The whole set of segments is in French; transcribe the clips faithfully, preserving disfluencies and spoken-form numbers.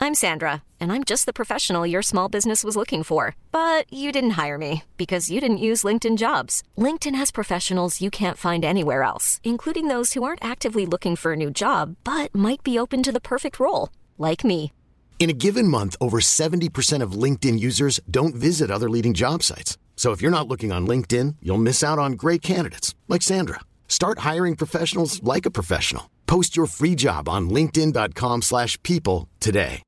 I'm Sandra, and I'm just the professional your small business was looking for. But you didn't hire me because you didn't use LinkedIn Jobs. LinkedIn has professionals you can't find anywhere else, including those who aren't actively looking for a new job, but might be open to the perfect role, like me. In a given month, over seventy percent of LinkedIn users don't visit other leading job sites. So if you're not looking on LinkedIn, you'll miss out on great candidates like Sandra. Start hiring professionals like a professional. Post your free job on linkedin.com slash people today.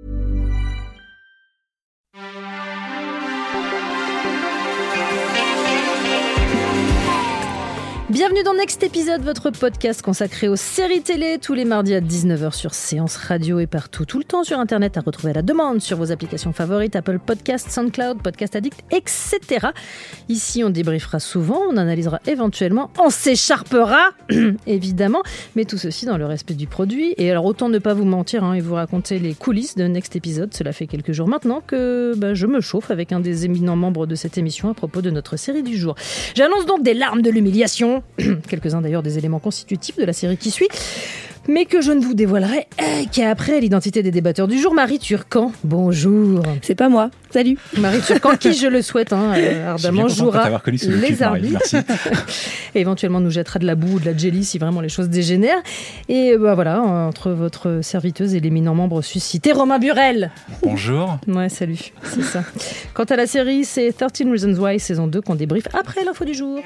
Bienvenue dans Next Épisode, votre podcast consacré aux séries télé, tous les mardis à dix-neuf heures sur Séance Radio et partout, tout le temps sur Internet, à retrouver à la demande sur vos applications favorites, Apple Podcasts, SoundCloud, Podcast Addict, et cetera. Ici, on débriefera souvent, on analysera éventuellement, on s'écharpera, évidemment, mais tout ceci dans le respect du produit. Et alors, autant ne pas vous mentir hein, et vous raconter les coulisses de Next Épisode, cela fait quelques jours maintenant que bah, je me chauffe avec un des éminents membres de cette émission à propos de notre série du jour. J'annonce donc des larmes de l'humiliation, quelques-uns d'ailleurs des éléments constitutifs de la série qui suit, mais que je ne vous dévoilerai eh, qu'après l'identité des débatteurs du jour. Marie Turcan, bonjour. C'est pas moi, salut. Marie Turcan, qui je le souhaite hein, euh, ardemment, jouera les arbitres. Et éventuellement nous jettera de la boue ou de la jelly si vraiment les choses dégénèrent. Et bah, voilà, entre votre serviteuse et l'éminent membre suscité, Romain Burel. Bonjour. Ouais, salut, c'est ça. Quant à la série, c'est thirteen Reasons Why, saison deux, qu'on débriefe après l'info du jour.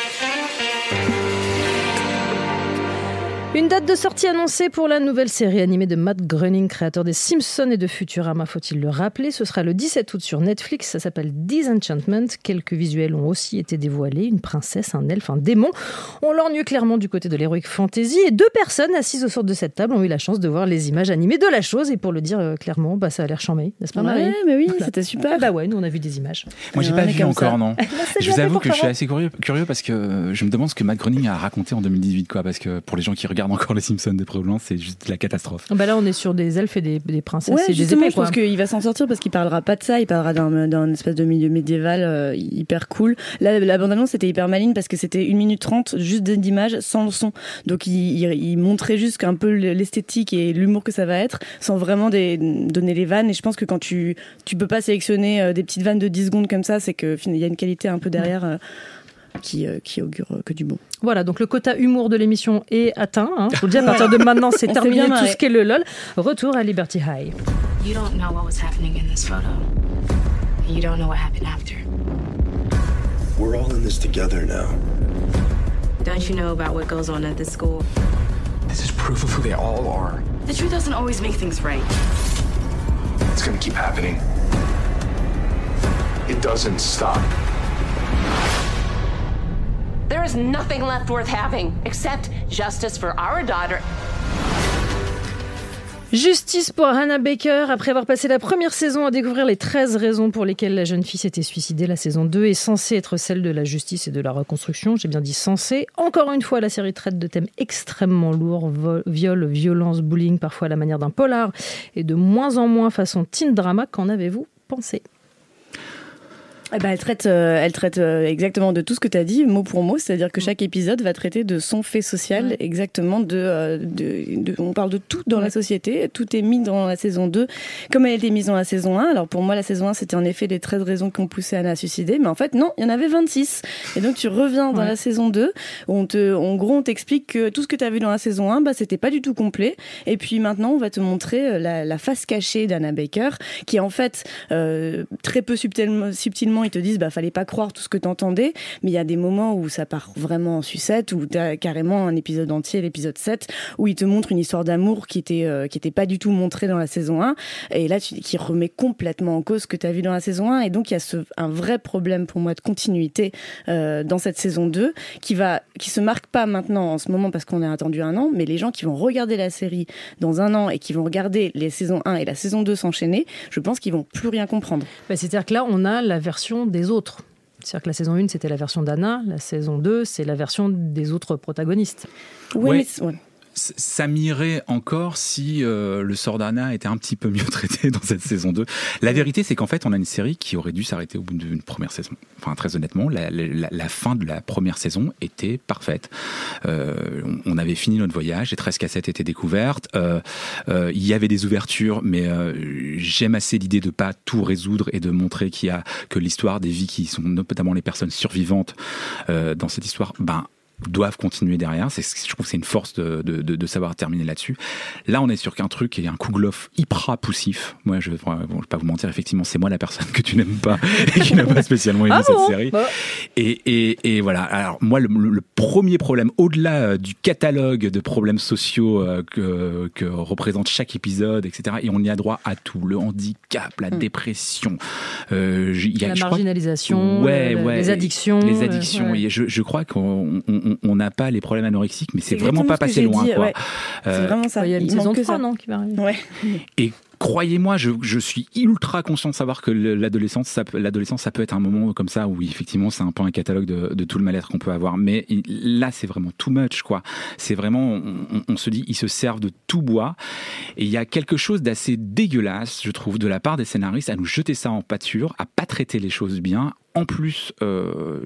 Une date de sortie annoncée pour la nouvelle série animée de Matt Groening, créateur des Simpsons et de Futurama, faut-il le rappeler. Ce sera le dix-sept août sur Netflix, ça s'appelle Disenchantment. Quelques visuels ont aussi été dévoilés, une princesse, un elfe, un démon. On lorgne clairement du côté de l'heroic fantasy et deux personnes assises autour de cette table ont eu la chance de voir les images animées de la chose. Et pour le dire euh, clairement, bah, ça a l'air chambé, n'est-ce pas Marie ? Ouais, mais oui, voilà. C'était super. Ah bah ouais, nous on a vu des images. Moi j'ai Euh, pas vu encore, ça. non. Je vous avoue que je suis assez curieux, curieux parce que je me demande ce que Matt Groening a raconté en deux mille dix-huit, quoi, parce que pour les gens qui regardent encore les Simpsons de près ou de loin, c'est juste la catastrophe. Bah là on est sur des elfes et des, des princesses ouais, et des épées. Je pense qu'il va s'en sortir parce qu'il parlera pas de ça, il parlera d'un, d'un espèce de milieu médiéval euh, hyper cool. Là, la bande-annonce c'était hyper maligne parce que c'était une minute trente juste d'images sans le son. Donc il, il, il montrait juste un peu l'esthétique et l'humour que ça va être sans vraiment des, donner les vannes. Et je pense que quand tu, tu peux pas sélectionner euh, des petites vannes de dix secondes comme ça, c'est qu'il y a une qualité un peu derrière. Euh, Qui, euh, qui augure euh, que du bon. Voilà, donc le quota humour de l'émission est atteint. Hein. Je vous le dis, à partir de maintenant, c'est terminé tout ce qu'est le LOL. Retour à Liberty High. You don't know what was happening in this photo. You don't know what happened after. We're all in this together now. Don't you know about what goes on at this school? This is proof of who they all are. The truth doesn't always make things right. It's gonna keep happening. It doesn't stop. There is nothing left worth having except justice for our daughter. Justice pour Hannah Baker. Après avoir passé la première saison à découvrir les treize raisons pour lesquelles la jeune fille s'était suicidée, la saison deux est censée être celle de la justice et de la reconstruction. J'ai bien dit censée. Encore une fois, la série traite de thèmes extrêmement lourds. Vol, viol, violence, bullying, parfois à la manière d'un polar. Et de moins en moins façon teen drama. Qu'en avez-vous pensé ? Eh ben, elle traite, euh, elle traite euh, exactement de tout ce que tu as dit, mot pour mot, c'est-à-dire que chaque épisode va traiter de son fait social, ouais. exactement de, euh, de, de... On parle de tout dans ouais. la société, tout est mis dans la saison deux, comme elle a été mise dans la saison un. Alors pour moi, la saison un, c'était en effet les treize raisons qui ont poussé Anna à suicider, mais en fait, non, il y en avait vingt-six. Et donc tu reviens dans ouais. la saison deux, où on te, en gros, on t'explique que tout ce que tu as vu dans la saison un, bah, c'était pas du tout complet. Et puis maintenant, on va te montrer la, la face cachée d'Anna Baker, qui est en fait euh, très peu subtilement, subtilement ils te disent bah fallait pas croire tout ce que t'entendais, mais il y a des moments où ça part vraiment en sucette, où t'as carrément un épisode entier, l'épisode sept, où ils te montrent une histoire d'amour qui était euh, qui était pas du tout montrée dans la saison un, et là tu, qui remet complètement en cause ce que t'as vu dans la saison un, et donc il y a ce, un vrai problème pour moi de continuité euh, dans cette saison deux qui va qui se marque pas maintenant en ce moment parce qu'on a attendu un an, mais les gens qui vont regarder la série dans un an et qui vont regarder les saisons un et la saison deux s'enchaîner, je pense qu'ils vont plus rien comprendre. Bah, c'est-à-dire que là on a la version des autres. C'est-à-dire que la saison un, c'était la version d'Anna, la saison deux, c'est la version des autres protagonistes. Oui, ouais. mais... Ouais. Ça m'irait encore si euh, le sort d'Anna était un petit peu mieux traité dans cette saison deux. La vérité, c'est qu'en fait, on a une série qui aurait dû s'arrêter au bout d'une première saison. Enfin, très honnêtement, la, la, la fin de la première saison était parfaite. Euh, on avait fini notre voyage, les treize cassettes étaient découvertes. Euh, euh, il y avait des ouvertures, mais euh, j'aime assez l'idée de pas tout résoudre et de montrer qu'il y a que l'histoire des vies qui sont notamment les personnes survivantes euh, dans cette histoire, ben doivent continuer derrière. C'est, je trouve que c'est une force de, de, de, de savoir terminer là-dessus. Là, on est sur qu'un truc et un Kouglof hyper poussif. Moi, je ne bon, vais pas vous mentir, effectivement, c'est moi la personne que tu n'aimes pas et qui n'a pas spécialement aimé ah cette bon série. Bah. Et, et, et voilà. Alors, moi, le, le premier problème, au-delà du catalogue de problèmes sociaux euh, que, que représente chaque épisode, et cetera, et on y a droit à tout. Le handicap, la mmh. dépression, euh, y a, la marginalisation, crois, ouais, ouais, les addictions. Les addictions. Ouais. Et je, je crois qu'on on n'a pas les problèmes anorexiques, mais c'est, c'est vraiment pas passé loin. Dit, quoi. Ouais. Euh, c'est vraiment ça. Il y a une saison trois, non, qui va arriver. Ouais. Et croyez-moi, je, je suis ultra conscient de savoir que l'adolescence, ça, l'adolescence, ça peut être un moment comme ça où effectivement c'est un peu un catalogue de, de tout le mal-être qu'on peut avoir. Mais là, c'est vraiment too much, quoi. C'est vraiment, on, on se dit, ils se servent de tout bois. Et il y a quelque chose d'assez dégueulasse, je trouve, de la part des scénaristes à nous jeter ça en pâture, à pas traiter les choses bien. En plus, euh,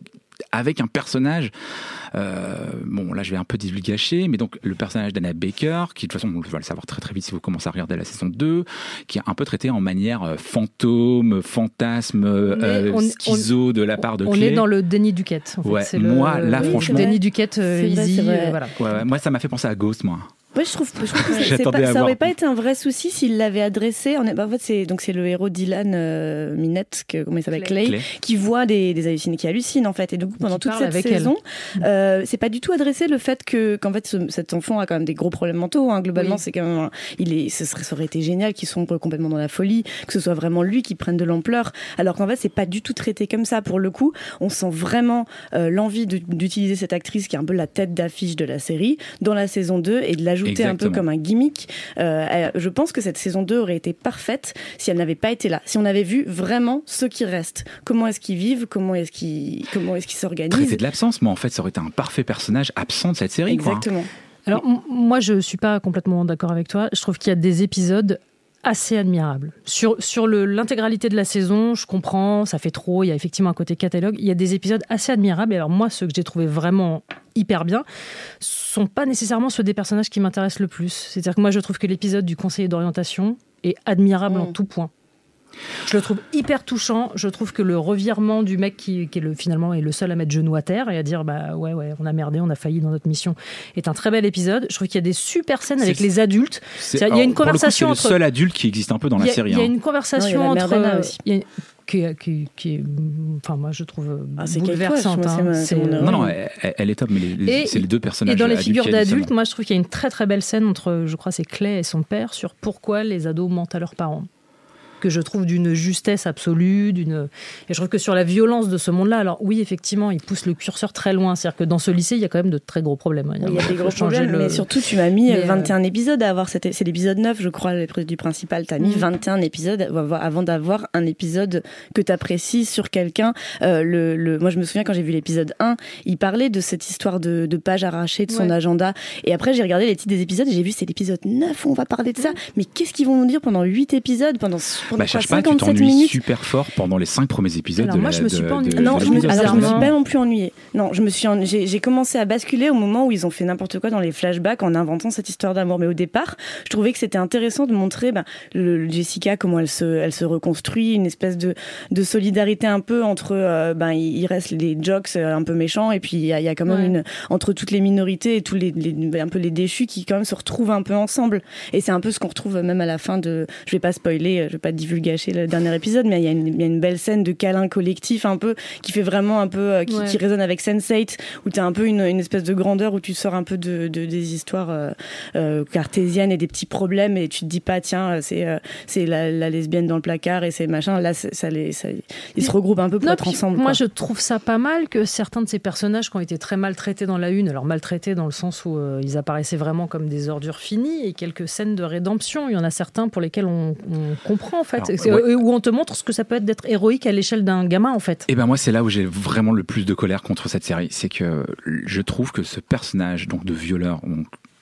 avec un personnage, euh, bon là je vais un peu divulgacher, mais donc le personnage d'Anna Baker, qui de toute façon on va le savoir très très vite si vous commencez à regarder la saison deux, qui est un peu traité en manière euh, fantôme, fantasme, euh, on, schizo on, de la part de on Clay. On est dans le déni du quête. En fait. Ouais, c'est moi le, là oui, franchement. Déni du quête, euh, easy, euh, voilà. Ouais, ouais, moi ça m'a fait penser à Ghost, moi. Ouais, je trouve, je trouve que c'est pas, ça aurait pas été un vrai souci s'il l'avait adressé. En, bah, en fait, c'est donc c'est le héros Dylan euh, Minette, que, comment il s'appelle, Clay, Clay, qui voit des, des hallucinations, qui hallucine en fait. Et du coup, pendant toute cette saison, euh, c'est pas du tout adressé le fait que qu'en fait ce, cet enfant a quand même des gros problèmes mentaux. Hein. Globalement, oui. c'est quand même, il est, ce serait, ça aurait été génial qu'il soit complètement dans la folie, que ce soit vraiment lui qui prenne de l'ampleur. Alors qu'en fait, c'est pas du tout traité comme ça. Pour le coup, on sent vraiment euh, l'envie de, d'utiliser cette actrice qui est un peu la tête d'affiche de la série dans la saison deux et de l'ajouter Exactement. un peu comme un gimmick. Euh, je pense que cette saison deux aurait été parfaite si elle n'avait pas été là. Si on avait vu vraiment ceux qui restent. Comment est-ce qu'ils vivent, comment est-ce qu'ils, comment est-ce qu'ils s'organisent. Traiter de l'absence, mais en fait, ça aurait été un parfait personnage absent de cette série. Exactement. Quoi. Alors, m- moi, je suis pas complètement d'accord avec toi. Je trouve qu'il y a des épisodes assez admirable. Sur, sur le, l'intégralité de la saison, je comprends, ça fait trop, il y a effectivement un côté catalogue, il y a des épisodes assez admirables, et alors moi, ceux que j'ai trouvé vraiment hyper bien, sont pas nécessairement ceux des personnages qui m'intéressent le plus. C'est-à-dire que moi, je trouve que l'épisode du conseiller d'orientation est admirable mmh. en tout point. Je le trouve hyper touchant. Je trouve que le revirement du mec qui, qui est le, finalement est le seul à mettre genou à terre et à dire bah ouais ouais on a merdé, on a failli dans notre mission est un très bel épisode. Je trouve qu'il y a des super scènes c'est, avec les adultes. Il y a alors, une conversation pour le coup, c'est entre le seul adulte qui existe un peu dans la a, série. Il y a hein. une conversation non, il y a entre aussi. Il y a, qui, qui, qui est, enfin moi je trouve ah, c'est bouleversante. Hein. C'est c'est non non, elle, elle est top, mais les, les, et, c'est les deux personnages. Et dans les figures d'adultes, moi je trouve qu'il y a une très très belle scène entre, je crois, c'est Clay et son père sur pourquoi les ados mentent à leurs parents. Que je trouve d'une justesse absolue, d'une... et je trouve que sur la violence de ce monde-là, alors oui, effectivement, il pousse le curseur très loin. C'est-à-dire que dans ce lycée, il y a quand même de très gros problèmes. Il y a, il y a des gros problèmes, le... mais surtout, tu m'as mis mais vingt et un euh... épisodes à avoir... Cette... C'est l'épisode neuf, je crois, du principal. Tu as mis mmh. vingt et un épisodes avant d'avoir un épisode que tu apprécies sur quelqu'un. Euh, le, le... Moi, je me souviens, quand j'ai vu l'épisode un, il parlait de cette histoire de, de pages arrachées de son ouais. agenda. Et après, j'ai regardé les titres des épisodes et j'ai vu, c'est l'épisode neuf où on va parler de ça. Mmh. Mais qu'est-ce qu'ils vont nous dire pendant huit épisodes, pendant... Bah, cherche pas, tu t'ennuies minutes. super fort pendant les cinq premiers épisodes. Alors de moi, la, je me suis de, pas ennuyée. de, non, de je me, alors je me suis non. pas non plus ennuyée. Non, je me suis, en, j'ai, j'ai commencé à basculer au moment où ils ont fait n'importe quoi dans les flashbacks en inventant cette histoire d'amour. Mais au départ, je trouvais que c'était intéressant de montrer ben, le, le Jessica comment elle se, elle se reconstruit, une espèce de, de solidarité un peu entre, euh, ben il reste les jocks un peu méchants et puis il y a, y a quand même ouais. une entre toutes les minorités et tous les, les un peu les déchus qui quand même se retrouvent un peu ensemble. Et c'est un peu ce qu'on retrouve même à la fin de. Je vais pas spoiler, je vais pas divulgacher le dernier épisode, mais il y a une, il y a une belle scène de câlin collectif un peu qui fait vraiment un peu qui, ouais. qui résonne avec sense eight où t'as un peu une, une espèce de grandeur où tu sors un peu de, de des histoires euh, euh, cartésiennes et des petits problèmes et tu te dis pas tiens c'est euh, c'est la, la lesbienne dans le placard et c'est machin là ça, ça les ça, ils se regroupent un peu pour non, être ensemble. Moi quoi. je trouve ça pas mal que certains de ces personnages qui ont été très maltraités dans la une, alors maltraités dans le sens où euh, ils apparaissaient vraiment comme des ordures finies et quelques scènes de rédemption, il y en a certains pour lesquels on, on comprend en fait. Alors, ouais. Où on te montre ce que ça peut être d'être héroïque à l'échelle d'un gamin en fait. Et ben moi c'est là où j'ai vraiment le plus de colère contre cette série, c'est que je trouve que ce personnage donc de violeur, on,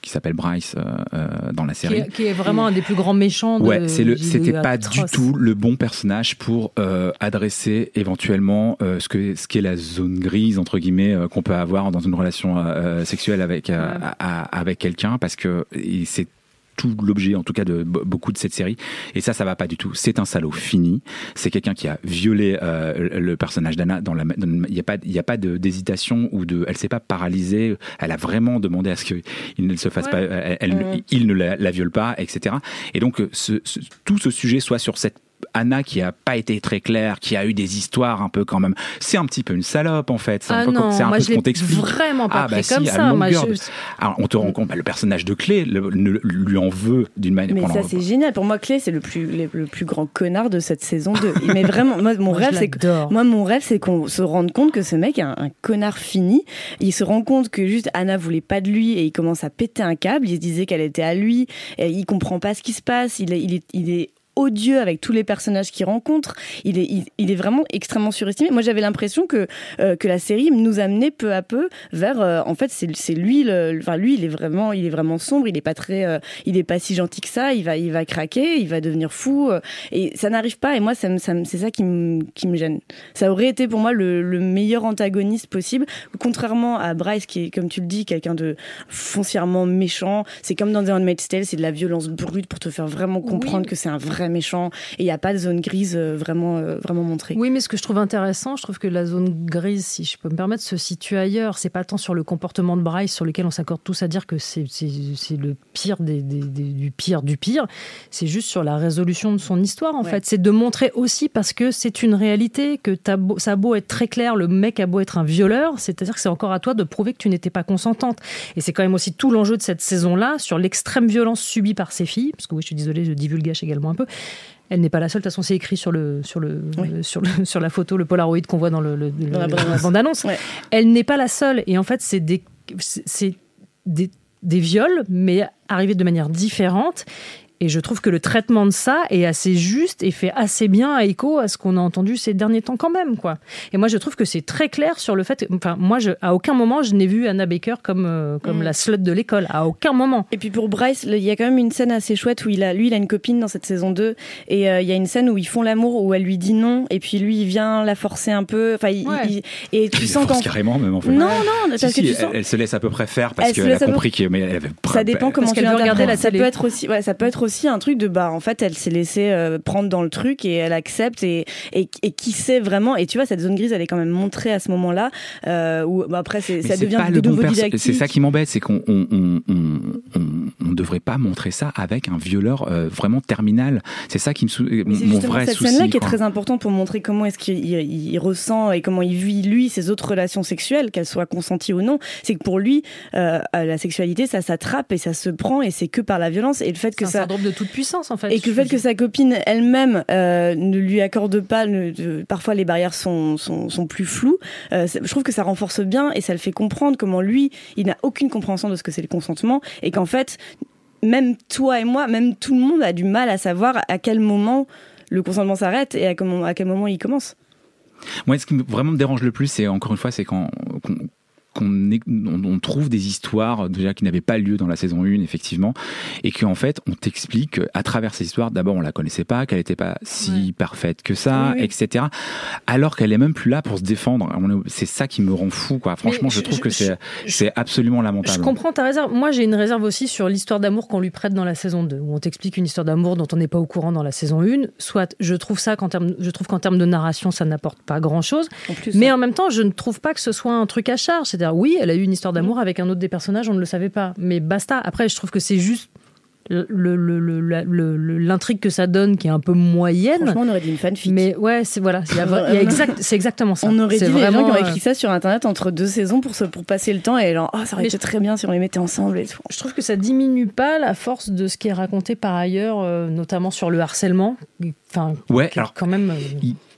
qui s'appelle Bryce euh, euh, dans la série. Qui est, qui est vraiment un des plus grands méchants. De, ouais, c'est le, c'était pas atroce. du tout le bon personnage pour euh, adresser éventuellement euh, ce que ce qu'est la zone grise entre guillemets euh, qu'on peut avoir dans une relation euh, sexuelle avec euh, ouais. à, à, avec quelqu'un, parce que et c'est tout l'objet en tout cas de beaucoup de cette série, et ça ça va pas du tout. C'est un salaud fini, c'est quelqu'un qui a violé euh, le personnage d'Anna dans la il y a pas il y a pas de, d'hésitation ou de elle s'est pas paralysée, elle a vraiment demandé à ce qu'il ne se fasse ouais. pas elle, elle, mmh. il ne la, la viole pas, etc. Et donc ce, ce, tout ce sujet soit sur cette Anna qui a pas été très claire, qui a eu des histoires un peu quand même. C'est un petit peu une salope en fait. C'est un ah peu, non, c'est un moi peu je ce qu'on t'explique. Vraiment pas ah, pris bah comme si, ça. Moi, je... Alors on te rend compte, bah, le personnage de Clé le, le, lui en veut d'une manière. Mais ça c'est génial. Pour moi, Clé c'est le plus le, le plus grand connard de cette saison deux. Mais vraiment, moi mon moi, rêve c'est que, moi mon rêve c'est qu'on se rende compte que ce mec est un, un connard fini. Il se rend compte que juste Anna voulait pas de lui et il commence à péter un câble. Il se disait qu'elle était à lui. Et il comprend pas ce qui se passe. Il est il est il est odieux avec tous les personnages qu'il rencontre. Il est, il, il est vraiment extrêmement surestimé. Moi, j'avais l'impression que euh, que la série nous amenait peu à peu vers. Euh, en fait, c'est, c'est lui. Le, enfin, lui, il est vraiment, il est vraiment sombre. Il est pas très, euh, il est pas si gentil que ça. Il va, il va craquer. Il va devenir fou. Euh, et ça n'arrive pas. Et moi, ça, me, ça me, c'est ça qui me, qui me gêne. Ça aurait été pour moi le, le meilleur antagoniste possible. Contrairement à Bryce, qui est, comme tu le dis, quelqu'un de foncièrement méchant. C'est comme dans The Handmaid's Tale, c'est de la violence brute pour te faire vraiment comprendre oui. que c'est un vrai méchant, et il n'y a pas de zone grise euh, vraiment, euh, vraiment montrée. Oui, mais ce que je trouve intéressant, je trouve que la zone grise, si je peux me permettre, se situe ailleurs. C'est pas tant sur le comportement de Bryce, sur lequel on s'accorde tous à dire que c'est, c'est, c'est le pire des, des, des, du pire du pire. C'est juste sur la résolution de son histoire, en ouais. fait. C'est de montrer aussi, parce que c'est une réalité, que t'as beau, ça a beau être très clair, le mec a beau être un violeur, c'est-à-dire que c'est encore à toi de prouver que tu n'étais pas consentante. Et c'est quand même aussi tout l'enjeu de cette saison-là, sur l'extrême violence subie par ses filles, parce que oui, je suis désolée, je divulgage également un peu. Elle n'est pas la seule. De toute façon, c'est écrit sur le sur le, oui. le sur le sur la photo, le Polaroid qu'on voit dans le, le, le la, la bande-annonce. Ouais. Elle n'est pas la seule. Et en fait, c'est des c'est, c'est des des viols, mais arrivés de manière différente. Et je trouve que le traitement de ça est assez juste et fait assez bien écho à ce qu'on a entendu ces derniers temps quand même, quoi. Et moi, je trouve que c'est très clair sur le fait... Enfin, moi, je, à aucun moment, je n'ai vu Anna Baker comme, euh, comme mmh. la slut de l'école. À aucun moment. Et puis pour Bryce, il y a quand même une scène assez chouette où il a, lui, il a une copine dans cette saison deux. Et euh, il y a une scène où ils font l'amour, où elle lui dit non. Et puis lui, il vient la forcer un peu. Enfin, il, ouais. il, et tu il sens qu'en... carrément, même en fait. Non, non, si, parce si, que tu elle, sens... elle se laisse à peu près faire parce qu'elle a compris peu... qu'elle avait... Ça dépend comment parce tu regarder la ça télé. peut être aussi, ouais, ça peut être aussi un truc de bah. En fait, elle s'est laissée euh, prendre dans le truc et elle accepte et, et, et qui sait vraiment. Et tu vois, cette zone grise, elle est quand même montrée à ce moment-là. Euh, où bah, après, c'est, ça c'est devient de bon nouveau perso- didactique. C'est ça qui m'embête, c'est qu'on on, on, on, on, on devrait pas montrer ça avec un violeur euh, vraiment terminal. C'est ça qui me sou- mon, c'est mon vrai cette souci. Cette scène-là qui est quoi. très importante pour montrer comment est-ce qu'il il, il ressent et comment il vit lui ses autres relations sexuelles, qu'elles soient consenties ou non. C'est que pour lui, euh, la sexualité, ça s'attrape et ça se prend et c'est que par la violence et le fait que c'est ça. un syndrome de toute puissance en fait. Et que le fait que sa copine elle-même euh, ne lui accorde pas, ne, de, parfois les barrières sont, sont, sont plus floues, euh, je trouve que ça renforce bien et ça le fait comprendre comment lui, il n'a aucune compréhension de ce que c'est le consentement et qu'en fait, même toi et moi, même tout le monde a du mal à savoir à quel moment le consentement s'arrête et à, comment, à quel moment il commence. Moi, ce qui vraiment me dérange le plus, c'est encore une fois, c'est quand... quand qu'on est, on, on trouve des histoires déjà qui n'avaient pas lieu dans la saison un effectivement et qu'en fait on t'explique à travers ces histoires, d'abord on la connaissait pas, qu'elle n'était pas si ouais. parfaite que ça, oui, oui. etc. alors qu'elle est même plus là pour se défendre. C'est ça qui me rend fou, quoi. Franchement je, je trouve je, que je, c'est, je, c'est absolument lamentable. Je comprends ta réserve. Moi j'ai une réserve aussi sur l'histoire d'amour qu'on lui prête dans la saison deux où on t'explique une histoire d'amour dont on n'est pas au courant dans la saison un. Soit je trouve ça qu'en termes, je trouve qu'en termes de narration ça n'apporte pas grand chose en plus, mais ouais. en même temps je ne trouve pas que ce soit un truc à charge. C'est oui, elle a eu une histoire d'amour avec un autre des personnages, on ne le savait pas. Mais basta. Après, je trouve que c'est juste le, le, le, le, le, l'intrigue que ça donne qui est un peu moyenne. Franchement, on aurait dit une fanfic. Mais ouais, c'est, voilà, il y a, il y a exact, c'est exactement ça. On aurait c'est dit vraiment, les gens qui ont écrit ça sur Internet entre deux saisons pour, se, pour passer le temps et genre, oh, ça aurait été très bien si on les mettait ensemble et tout. Je trouve que ça diminue pas la force de ce qui est raconté par ailleurs, euh, notamment sur le harcèlement. Enfin, ouais, alors, quand même... Il...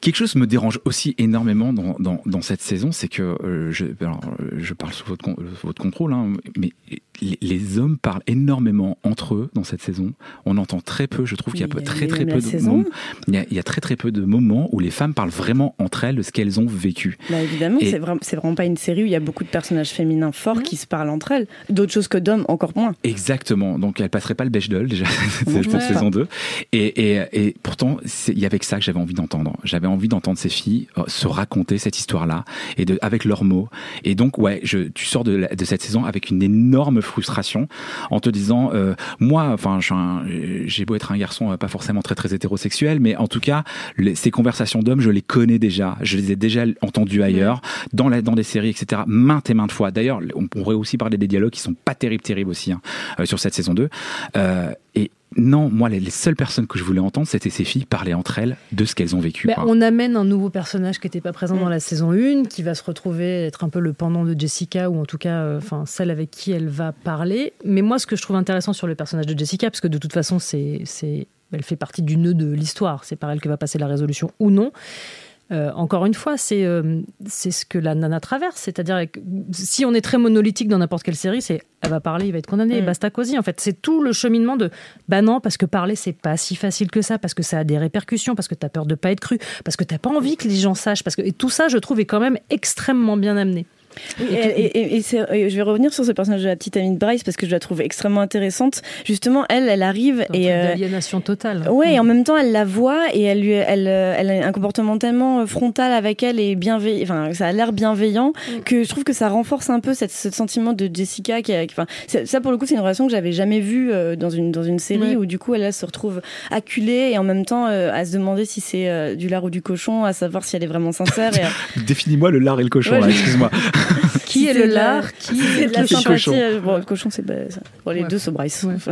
Quelque chose me dérange aussi énormément dans, dans, dans cette saison, c'est que euh, je, alors, je parle sous votre, sous votre contrôle, hein, mais les, les hommes parlent énormément entre eux dans cette saison. On entend très peu, je trouve oui, qu'il y a, y a très très peu de moments. Il y, a, il y a très très peu de moments où les femmes parlent vraiment entre elles de ce qu'elles ont vécu. Bah évidemment, et c'est, vraiment, c'est vraiment pas une série où il y a beaucoup de personnages féminins forts mmh. qui se parlent entre elles. D'autres choses que d'hommes, encore moins. Exactement. Donc elle passerait pas le Bechdel déjà cette ouais. saison deux. Et, et, et pourtant, il y avait que ça que j'avais envie d'entendre. J'avais envie d'entendre ces filles euh, se raconter cette histoire-là et de, avec leurs mots. Et donc, ouais, je, tu sors de, la, de cette saison avec une énorme frustration en te disant, euh, moi, enfin, j'ai beau être un garçon euh, pas forcément très très hétérosexuel, mais en tout cas, les, ces conversations d'hommes, je les connais déjà. Je les ai déjà entendues ailleurs, mmh. dans, la, dans des séries, et cetera, maintes et maintes fois. D'ailleurs, on pourrait aussi parler des dialogues qui sont pas terribles, terribles aussi, hein, euh, sur cette saison deux. Euh, et non, moi, les, les seules personnes que je voulais entendre, c'était ces filles parler entre elles de ce qu'elles ont vécu. Ben, on amène un nouveau personnage qui n'était pas présent mmh. dans la saison un, qui va se retrouver être un peu le pendant de Jessica, ou en tout cas, euh, celle avec qui elle va parler. Mais moi, ce que je trouve intéressant sur le personnage de Jessica, parce que de toute façon, c'est, c'est, elle fait partie du nœud de l'histoire, c'est par elle que va passer la résolution ou non. Euh, encore une fois, c'est, euh, c'est ce que la nana traverse. C'est-à-dire que si on est très monolithique dans n'importe quelle série, c'est elle va parler, il va être condamné, mmh. basta cosy. En fait, c'est tout le cheminement de bah non, parce que parler, c'est pas si facile que ça, parce que ça a des répercussions, parce que t'as peur de pas être cru, parce que t'as pas envie que les gens sachent. Parce que... Et tout ça, je trouve, est quand même extrêmement bien amené. Oui, et, et, et, et, c'est, et je vais revenir sur ce personnage de la petite amie de Bryce parce que je la trouve extrêmement intéressante. Justement, elle, elle arrive et euh, d'aliénation totale. Ouais, mmh. et en même temps, elle la voit et elle lui, elle, elle a un comportement tellement frontal avec elle et bienveillant. Enfin, ça a l'air bienveillant mmh. que je trouve que ça renforce un peu cette, ce sentiment de Jessica qui, a, enfin, ça pour le coup, c'est une relation que j'avais jamais vue euh, dans une dans une série mmh. où du coup, elle, elle se retrouve acculée et en même temps euh, à se demander si c'est euh, du lard ou du cochon, à savoir si elle est vraiment sincère. Et, euh... Définis-moi le lard et le cochon. Ouais, là, excuse-moi. Qui est le lard, qui est le cochon. Bon, le cochon, c'est bah, ça. Bon, les ouais. deux, c'est Bryce. Ouais.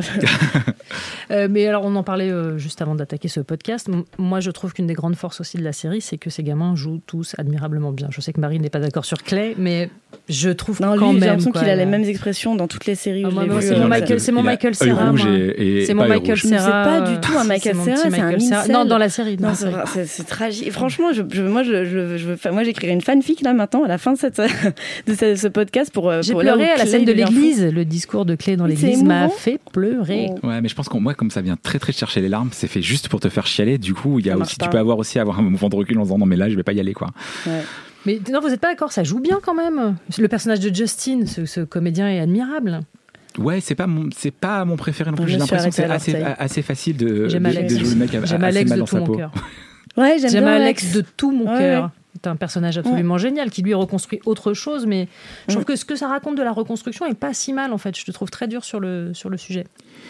euh, mais alors, on en parlait euh, juste avant d'attaquer ce podcast. Moi, je trouve qu'une des grandes forces aussi de la série, c'est que ces gamins jouent tous admirablement bien. Je sais que Marie n'est pas d'accord sur Clay, mais je trouve non, quand lui, même. J'ai l'impression quoi, qu'il a là. les mêmes expressions dans toutes les séries où ah, je l'ai moi, vu. C'est mon Michael, c'est mon Michael Serra. C'est mon Michael Serra. C'est pas du tout un Michael Serra, c'est un incel. Non, dans la série. Non, c'est, c'est, c'est tragique. Franchement, je, je, moi, je, je, je veux, moi, j'écrirai une fanfic là maintenant à la fin de, cette, de ce, ce podcast pour. J'ai pour pleuré à la scène de l'église. Le discours de Clay dans l'église m'a fait pleurer. Ouais, mais je pense que moi, comme ça vient très très chercher les larmes, c'est fait juste pour te faire chialer. Du coup, il y a aussi, tu peux avoir aussi avoir un mouvement de recul en disant non mais là, je vais pas y aller quoi. Ouais. Mais non, vous êtes pas d'accord, ça joue bien quand même. Le personnage de Justin, ce, ce comédien est admirable. Ouais, c'est pas mon, c'est pas mon préféré non plus. J'ai l'impression que c'est assez, assez facile de, j'aime de, Alex. de jouer le mec assez j'aime Alex mal de dans tout sa mon peau. Cœur. Ouais, j'aime, j'aime Alex. Alex de tout mon ouais, cœur. Ouais. C'est un personnage absolument ouais. génial qui lui reconstruit autre chose, mais je trouve que ce que ça raconte de la reconstruction est pas si mal en fait. Je te trouve très dur sur le sur le sujet.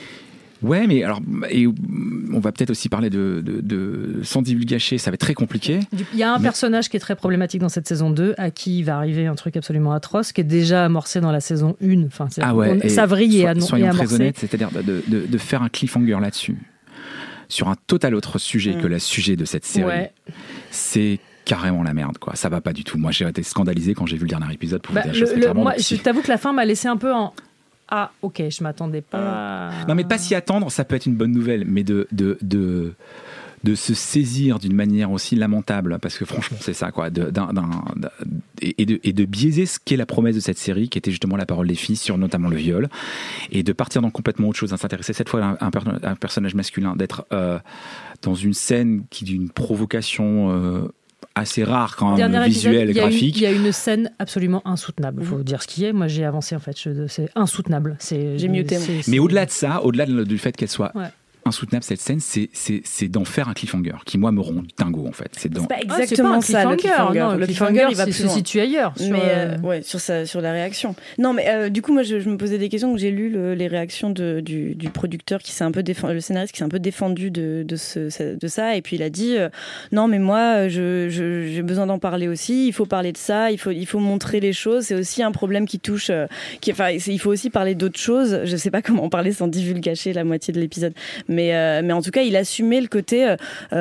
Ouais, mais alors, et on va peut-être aussi parler de, de, de sans divulgacher, ça va être très compliqué. Il y a un mais... personnage qui est très problématique dans cette saison deux, à qui il va arriver un truc absolument atroce, qui est déjà amorcé dans la saison un. Enfin, c'est, ah ouais, on, ça vrille et, so, soyons et amorcé. Très honnêtes, c'est-à-dire de, de, de faire un cliffhanger là-dessus, sur un total autre sujet mmh. que le sujet de cette série. Ouais. C'est carrément la merde, quoi. Ça va pas du tout. Moi, j'ai été scandalisé quand j'ai vu le dernier épisode pour bah, vous dire le, le, moi, je t'avoue que la fin m'a laissé un peu en ah, ok, je m'attendais pas. Non, mais pas s'y attendre, ça peut être une bonne nouvelle, mais de de de de se saisir d'une manière aussi lamentable, parce que franchement, c'est ça, quoi, de, d'un, d'un, d'un, et, de, et de biaiser ce qu'est la promesse de cette série, qui était justement la parole des filles sur notamment le viol, et de partir dans complètement autre chose, à s'intéresser cette fois à un, un, un personnage masculin, d'être euh, dans une scène qui d'une provocation. Euh, assez rare quand même, visuel et graphique. Il y a une scène absolument insoutenable, il faut mmh. dire ce qui est. Moi, j'ai avancé, en fait, je, c'est insoutenable. C'est, j'ai muté. C'est, c'est... Mais au-delà de ça, au-delà du fait qu'elle soit... Ouais. insoutenable cette scène, c'est, c'est, c'est d'en faire un cliffhanger qui moi me rend dingo en fait. C'est, dans... c'est pas exactement ah, c'est pas ça le cliffhanger. Non, le cliffhanger, cliffhanger il va se situer ailleurs. Sur, mais euh, ouais, sur sa, sur la réaction. Non, mais euh, du coup, moi, je, je me posais des questions. J'ai lu le, les réactions de, du, du producteur qui s'est un peu défendu, le scénariste qui s'est un peu défendu de, de, ce, de ça, et puis il a dit euh, non, mais moi, je, je, j'ai besoin d'en parler aussi. Il faut parler de ça. Il faut, il faut montrer les choses. C'est aussi un problème qui touche. Euh, qui, enfin, il faut aussi parler d'autres choses. Je sais pas comment en parler sans divulgacher la moitié de l'épisode, Mais, euh, mais en tout cas, il assumait le côté,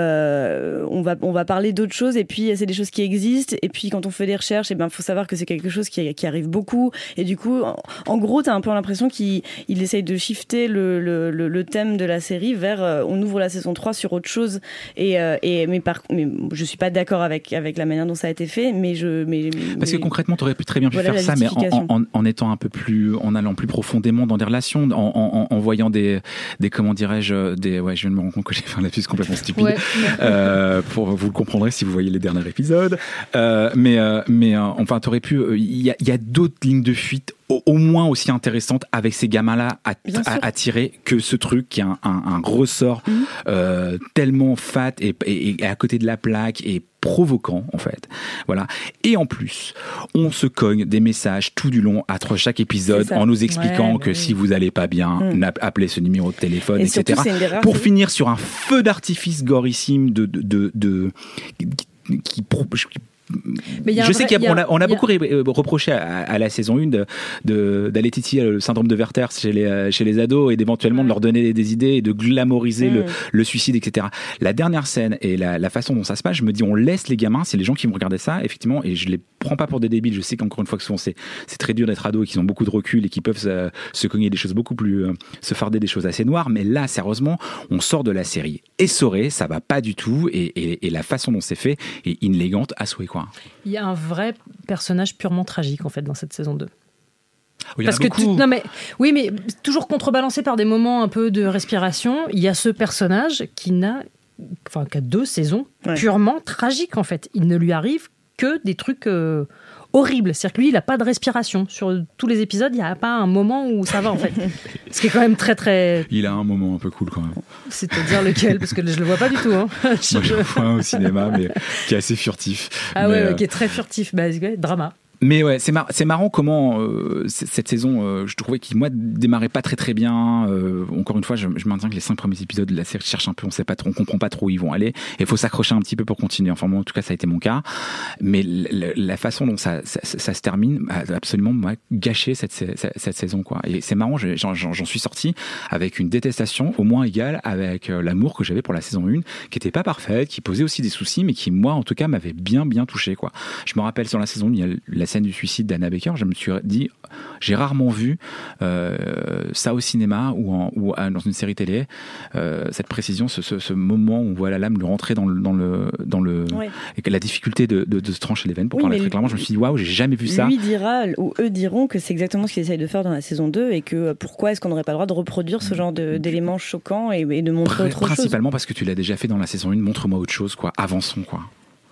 euh, on va, on va parler d'autres choses et puis c'est des choses qui existent. Et puis quand on fait des recherches, et ben, faut savoir que c'est quelque chose qui, qui arrive beaucoup. Et du coup, en, en gros, t'as un peu l'impression qu'il il essaye de shifter le, le, le, le thème de la série vers, euh, on ouvre la saison trois sur autre chose. Et, euh, et mais, par, mais je suis pas d'accord avec, avec la manière dont ça a été fait, mais je, mais, parce mais, que concrètement, t'aurais pu très bien pu voilà faire ça, mais en, en, en étant un peu plus, en allant plus profondément dans des relations, en, en, en voyant des, des, comment dirais-je, des, ouais, je viens de me rendre compte que j'ai fait un lapsus complètement stupide. Ouais. Euh, pour, vous le comprendrez si vous voyez les derniers épisodes. Euh, mais, euh, mais, euh, enfin, t'aurais pu, il y a, il y a d'autres lignes de fuite au, au moins aussi intéressantes avec ces gamins-là à, à, à tirer que ce truc qui a un, un, un ressort mmh. euh, tellement fat et, et, et à côté de la plaque et provoquant en fait, voilà. Et en plus, on se cogne des messages tout du long entre chaque épisode en nous expliquant ouais, que oui. si vous allez pas bien, mmh. appelez ce numéro de téléphone, et et cetera. Pour finir sur un feu d'artifice gorissime de de de, de qui, qui, qui Mais je sais qu'on a, a, on a, a beaucoup a... reproché à, à la saison un de, de, d'aller titiller le syndrome de Werther chez les, chez les ados et d'éventuellement ouais. de leur donner des idées et de glamouriser mmh. le, le suicide, et cetera. La dernière scène et la, la façon dont ça se passe, je me dis on laisse les gamins, c'est les gens qui vont regarder ça, effectivement, et je les prends pas pour des débiles. Je sais qu'encore une fois que souvent c'est, c'est très dur d'être ado et qu'ils ont beaucoup de recul et qu'ils peuvent se, se cogner des choses beaucoup plus, euh, se farder des choses assez noires, mais là, sérieusement, on sort de la série essorée, ça va pas du tout, et, et, et la façon dont c'est fait est inélégante à souhait, quoi. Il y a un vrai personnage purement tragique en fait dans cette saison deux. Oui, Parce que tu, non mais oui, mais toujours contrebalancé par des moments un peu de respiration. Il y a ce personnage qui n'a, enfin, qui a deux saisons ouais. purement tragiques en fait. Il ne lui arrive que des trucs euh, horribles. C'est-à-dire que lui, il n'a pas de respiration sur tous les épisodes. Il n'y a pas un moment où ça va en fait. Ce qui est quand même très très. Il a un moment un peu cool quand même. C'est-à-dire lequel? Parce que je le vois pas du tout. Hein. Moi, je le vois au cinéma, mais qui est assez furtif. Ah mais, ouais, euh... qui est très furtif. Bah, ouais, drama. Mais ouais, c'est, mar- c'est marrant comment euh, c- cette saison, euh, je trouvais qu'il moi démarrait pas très très bien. Euh, encore une fois, je, je maintiens que les cinq premiers épisodes de la série cherchent un peu, on sait pas trop, on comprend pas trop où ils vont aller. Et il faut s'accrocher un petit peu pour continuer. Enfin moi, en tout cas, ça a été mon cas. Mais l- l- la façon dont ça, ça, ça, ça se termine a absolument moi, gâché cette, cette, cette saison, quoi. Et c'est marrant, j'en, j'en, j'en suis sorti avec une détestation au moins égale avec euh, l'amour que j'avais pour la saison un, qui était pas parfaite, qui posait aussi des soucis, mais qui moi, en tout cas, m'avait bien bien touché, quoi. Je me rappelle sur la saison, il y a la scène du suicide d'Anna Baker, je me suis dit, j'ai rarement vu euh, ça au cinéma ou, en, ou dans une série télé, euh, cette précision, ce, ce, ce moment où on voit la lame lui rentrer dans le, dans le, dans le, oui. et la difficulté de, de, de se trancher les veines, pour oui, parler très clairement, je me suis dit, waouh, j'ai jamais vu ça. Lui dira, ou eux diront que c'est exactement ce qu'ils essayent de faire dans la saison deux et que pourquoi est-ce qu'on n'aurait pas le droit de reproduire ce genre de, d'éléments choquants et, et de montrer Pr- autre principalement chose. Principalement parce que tu l'as déjà fait dans la saison un, montre-moi autre chose, quoi, avançons, quoi.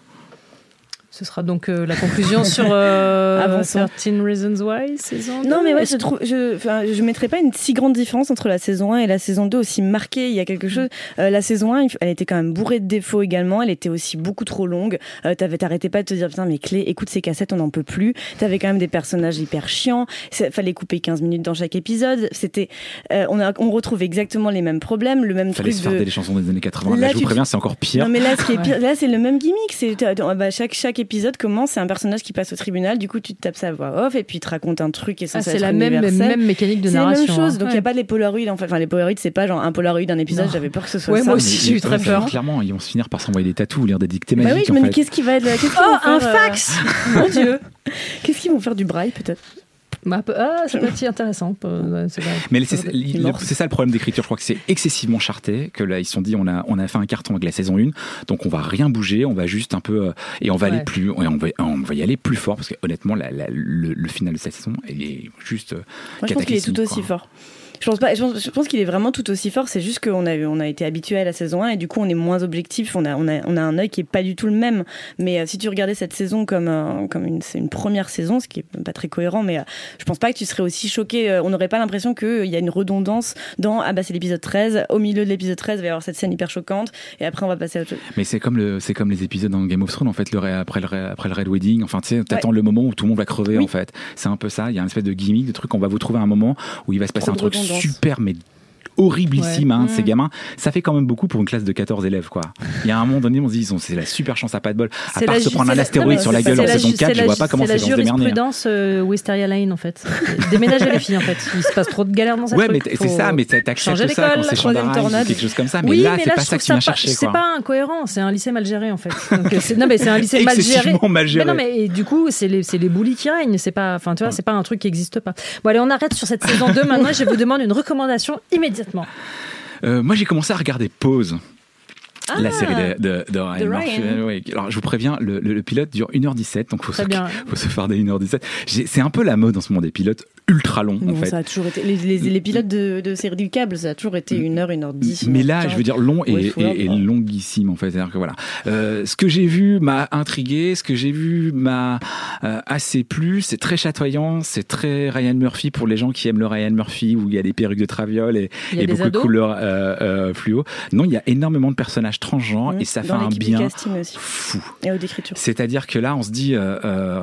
Ce sera donc euh, la conclusion sur euh, thirteen Reasons Why, saison deux. Non, mais ouais, je trouve, je, enfin, je mettrais pas une si grande différence entre la saison un et la saison deux aussi marquée. Il y a quelque chose. Euh, la saison un, elle était quand même bourrée de défauts également. Elle était aussi beaucoup trop longue. Euh, t'avais, t'arrêtais pas de te dire putain, mais Clé, écoute ces cassettes, on n'en peut plus. T'avais quand même des personnages hyper chiants. Il fallait couper quinze minutes dans chaque épisode. C'était, euh, on a, on retrouve exactement les mêmes problèmes, le même fallait truc. Fallait se faire de... des chansons des années quatre-vingts. Là, là je vous préviens, c'est encore pire. Non, mais là, ce qui est pire, là, c'est le même gimmick. C'est, bah, chaque, chaque épisode commence, c'est un personnage qui passe au tribunal, du coup tu te tapes sa voix off et puis il te raconte un truc qui est censé ah, c'est être la même, même mécanique de c'est narration. C'est la même chose, hein. donc il ouais. n'y a pas de les Polaroids, enfin, enfin les Polaroids c'est pas genre un Polaroid d'un épisode, non. J'avais peur que ce soit ouais, ça. Moi aussi j'ai eu très peur. Clairement, ils vont se finir par s'envoyer des tatous ou lire des dictées bah magiques. Oui, je me dis qu'est-ce qui va être. Qu'est-ce oh, un faire, fax euh... Mon Dieu. Qu'est-ce qu'ils vont faire du braille peut-être? Bah, ah, ça peut être intéressant. C'est vrai. Mais c'est, c'est, c'est ça le problème d'écriture. Je crois que c'est excessivement charté. Que là, ils se sont dit, on a, on a fait un carton avec la saison un, donc on va rien bouger, on va juste un peu, euh, et on va ouais. aller plus, on va, on va y aller plus fort parce que honnêtement, la, la, le, le final de cette saison, il est juste. Euh, Moi, je pense qu'il est tout aussi quoi. fort. Je pense pas. Je pense, je pense qu'il est vraiment tout aussi fort. C'est juste qu'on a, on a été habitué à la saison un et du coup on est moins objectif. On a, on a, on a un œil qui est pas du tout le même. Mais euh, si tu regardais cette saison comme, euh, comme une, c'est une première saison, ce qui est pas très cohérent, mais euh, je pense pas que tu serais aussi choqué. Euh, on n'aurait pas l'impression qu'il euh, y a une redondance dans ah bah c'est l'épisode treize. Au milieu de l'épisode treize, il va y avoir cette scène hyper choquante et après on va passer à autre chose. Mais c'est comme le, c'est comme les épisodes dans Game of Thrones en fait. Le après le après le Red Wedding. Enfin tu sais, t'attends ouais. le moment où tout le monde va crever oui. en fait. C'est un peu ça. Il y a une espèce de gimmick, de truc. On va vous trouver un moment où il va se passer Trop un truc super mais horriblissime, Ouais. hein, Mmh. ces gamins. Ça fait quand même beaucoup pour une classe de quatorze élèves, quoi. Il y a un moment donné, on se dit, ils ont- c'est la super chance à pas de bol. À C'est part la se ju- prendre c'est un la- astéroïde non, sur mais la c'est gueule en la ju- saison quatre, c'est je la vois ju- pas comment c'est c'est la vont se démerder. jurisprudence euh, Wisteria Lane en fait. Déménager les filles en fait. Il se passe trop de galères dans cette Ouais, truc. mais t- Faut c'est ça, mais t'as- changer t'acceptes ça l'école, quand la c'est troisième Chandarai ou tornade. quelque chose comme ça. Mais oui, là, mais c'est là, pas je ça trouve que tu viens pas- chercher, C'est quoi. pas incohérent, c'est un lycée mal géré en fait. Donc, c'est- non, mais c'est un lycée mal géré. Excessivement mal géré. Mais non, mais et du coup, c'est les, c'est les bullies qui règnent. C'est pas, enfin, tu vois, c'est pas un truc qui existe pas. Bon, allez, on arrête sur cette saison deux maintenant. Je vous demande une recommandation immédiatement. Euh, moi, j'ai commencé à regarder Pause. Ah, La série de, de, de Ryan de Murphy. Ryan. Ouais. Alors, je vous préviens, le, le, le pilote dure une heure dix-sept, donc faut Très se, bien. faut se faire des une heure dix-sept. J'ai- C'est un peu la mode en ce moment des pilotes ultra longs, Non, en fait. ça a toujours été. Les, les, les pilotes de, de séries du câble, ça a toujours été une heure, une heure dix. Mais là, je veux dire long et, Ouais, faut et, et voir. longuissime en fait. C'est-à-dire que voilà, euh, ce que j'ai vu m'a intrigué, ce que j'ai vu m'a euh, assez plu. C'est très chatoyant, c'est très Ryan Murphy pour les gens qui aiment le Ryan Murphy où il y a des perruques de traviole et, Il y a et des beaucoup ados de couleurs euh, euh, fluo. Non, il y a énormément de personnages transgenres Mmh. et ça fait Dans un l'équipe du bien casting aussi. fou. Et d'écriture. C'est-à-dire que là, on se dit, euh, euh,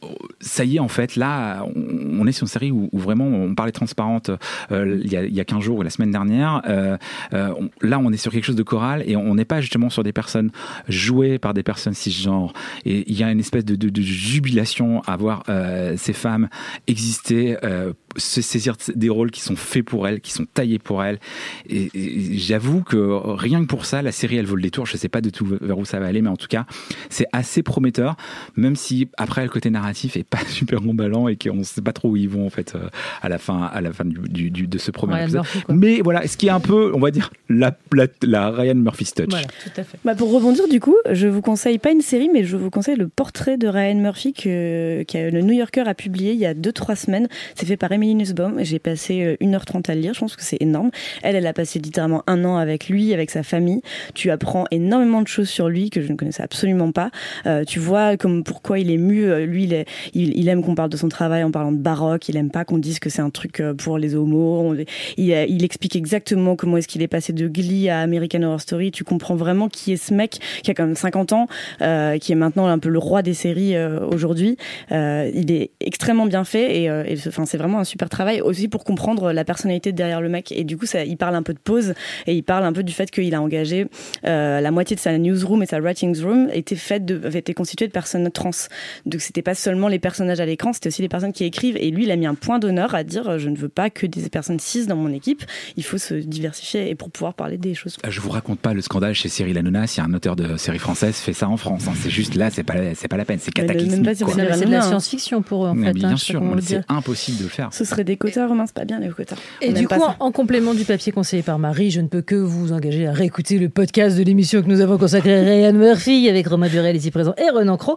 ça y est, en fait, là, on, on est sur une série où, où vraiment on parlait transparente euh, il, y a, il y a quinze jours ou la semaine dernière. Euh, euh, on, là, on est sur quelque chose de choral et on n'est pas justement sur des personnes jouées par des personnes cisgenres. Et il y a une espèce de, de, de jubilation à voir euh, ces femmes exister, euh, se saisir des rôles qui sont faits pour elles, qui sont taillés pour elles. Et, et j'avoue que rien que pour ça, la série, elle vaut le détour. Je sais pas du tout vers où ça va aller, mais en tout cas, c'est assez prometteur, même si après le côté narratif est pas super emballant et qu'on sait pas trop où ils vont en fait euh, à la fin, à la fin du, du, du- de ce premier Ryan épisode. Murphy, quoi. Mais voilà, ce qui est un peu, on va dire, la, la, la Ryan Murphy's touch. Voilà, tout à fait. Bah pour rebondir du coup, je vous conseille pas une série, mais je vous conseille le portrait de Ryan Murphy que, que le New Yorker a publié il y a deux trois semaines. C'est fait par Emily Nussbaum. J'ai passé une heure trente à le lire. Je pense que c'est énorme. Elle, elle a passé littéralement un an avec lui, avec sa famille. Tu apprends énormément de choses sur lui que je ne connaissais absolument pas. Euh, tu vois comme pourquoi il est mu. Lui, il, est, il, il aime qu'on parle de son travail en parlant de baroque. Il aime pas qu'on dise que c'est un truc pour les homos. On, il, il explique exactement comment est-ce qu'il est passé de Glee à American Horror Story. Tu comprends vraiment qui est ce mec qui a quand même cinquante ans, euh, qui est maintenant un peu le roi des séries euh, aujourd'hui. Euh, il est extrêmement bien fait et, euh, et enfin, c'est vraiment un super travail aussi pour comprendre la personnalité derrière le mec. Et du coup, ça, il parle un peu de Pause et il parle un peu du fait qu'il a engagé euh, la moitié de sa newsroom et sa writing room était faite de, avait été constituée de personnes trans. Donc c'était pas seulement les personnages à l'écran, c'était aussi les personnes qui écrivent. Et lui, il a mis un point d'honneur à dire je ne veux pas que des personnes cis dans mon équipe. Il faut se diversifier et pour pouvoir parler des choses. Je vous raconte pas le scandale chez Cyril Hanouna. Si un auteur de série française fait ça en France, hein. C'est juste là, c'est pas, c'est pas la peine, c'est Mais même cataclysmique. pas sur quoi. C'est Cyril c'est de la Hanouna, hein. science-fiction pour eux en Mais fait. bien hein, je sais sûr, pas comment le c'est dire. impossible de le faire. Ce serait des quotas, Romain, c'est pas bien les quotas. Et On du aime pas coup, ça. en, en complément du papier conseillé par Marie, je ne peux que vous engager à réécouter le podcast de l'émission que nous avons consacré à Ryan Murphy avec Romain Burel ici présent et Renan Cros.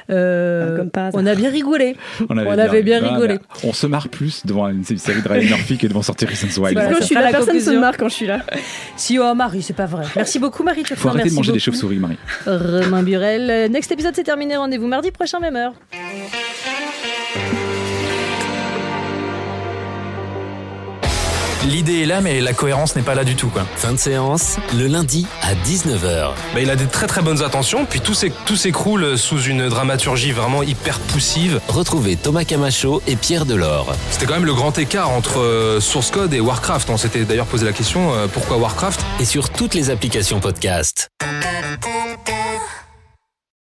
Euh, Comme par hasard. on a bien rigolé. On avait, On avait bien voilà, rigolé. On se marre plus devant une série de Ryan Murphy que devant sortir Reasons Why. Voilà, Quand ça je suis sera là, la personne se conclusion. marre quand je suis là. Si, oh Marie, c'est pas vrai. Merci beaucoup Marie. Faut arrêter de manger des chauves-souris, Marie. Romain Burel. Next épisode, c'est terminé. Rendez-vous mardi prochain, même heure. L'idée est là, mais la cohérence n'est pas là du tout, quoi. Fin de séance, le lundi à dix-neuf heures. Bah, il a des très très bonnes intentions, puis tout s'é- tout s'écroule sous une dramaturgie vraiment hyper poussive. Retrouvez Thomas Camacho et Pierre Delors. C'était quand même le grand écart entre euh, Source Code et Warcraft. On s'était d'ailleurs posé la question, euh, pourquoi Warcraft ? Et sur toutes les applications podcast.